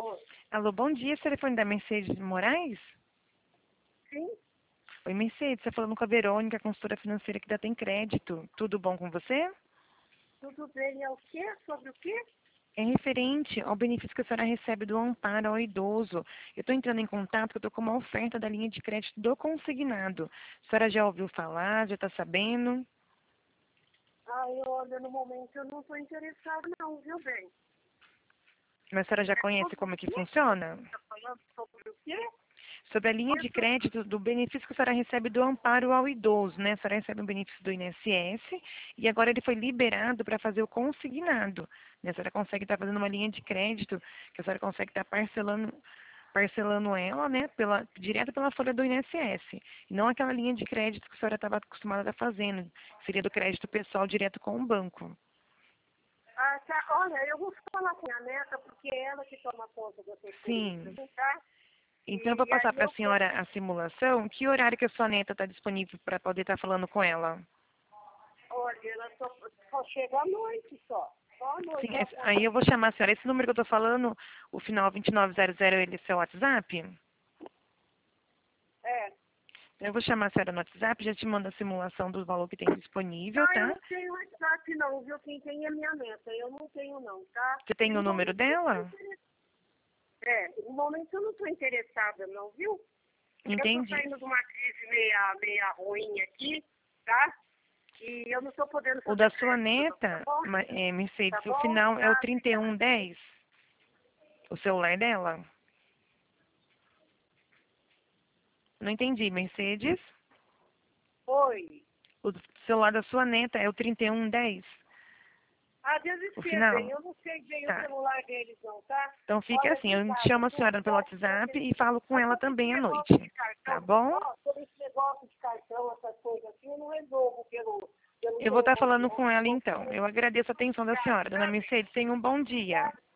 favor. Alô, bom dia, esse telefone da Mercedes Moraes? Sim, Oi, Mercedes, você falando com a Verônica, consultora financeira que dá Tem Crédito. Tudo bom com você? tudo bem. É o quê? Sobre o quê? É referente ao benefício que a senhora recebe do amparo ao idoso. Eu estou entrando em contato porque eu estou com uma oferta da linha de crédito do consignado. A senhora já ouviu falar, já está sabendo? Olha, no momento eu não estou interessada não, viu, bem? Mas a senhora já É conhece sobre o como é que quê? funciona? Tá falando sobre o quê? Sobre a linha de crédito do benefício que a senhora recebe do amparo ao idoso, né? A senhora recebe um benefício do INSS e agora ele foi liberado para fazer o consignado, né? A senhora consegue estar fazendo uma linha de crédito que a senhora consegue estar parcelando ela, né? Direto pela folha do INSS. E não aquela linha de crédito que a senhora estava acostumada a estar fazendo. Seria do crédito pessoal direto com o banco. Tá. Olha, eu vou falar com a neta, porque é ela que toma conta dessas coisas, Sim. tá? Então eu vou E passar aí para a eu senhora a simulação. Que horário que a sua neta está disponível para poder estar falando com ela? olha, ela só chega à noite só. Só à noite. Sim, aí eu vou chamar a senhora. Esse número que eu estou falando, o final 2900, ele é seu WhatsApp? É. Eu vou chamar a senhora no WhatsApp, já te mando a simulação do valor que tem disponível, Eu tá? não tenho WhatsApp não, viu? Quem tem é minha neta. Eu não tenho não, tá? Você tem E o no número momento eu não tô dela? interessada. No momento eu não estou interessada não, viu? Eu estou Entendi. saindo de uma crise meia ruim aqui, tá? E eu não estou podendo O fazer da sua crédito, não, tá neta, bom? Mercedes, Tá o bom? final é o Tá, obrigada. 3110, o celular dela? Não entendi, Mercedes? Oi. O celular da sua neta é o 3110, Deve o ser, bem. final? Eu não sei bem o Tá. celular deles não, tá? Então fica Olha, assim, eu obrigada, chamo a viu? senhora pelo WhatsApp e falo com Mas ela sobre esse também à negócio noite. de Tá cartão, bom? sobre esse negócio de cartão, essas coisas assim, eu não resolvo pelo Eu vou estar telefone, falando não. com ela então. Eu agradeço a atenção da senhora, dona Tá, bem? Mercedes. Tenha um bom dia.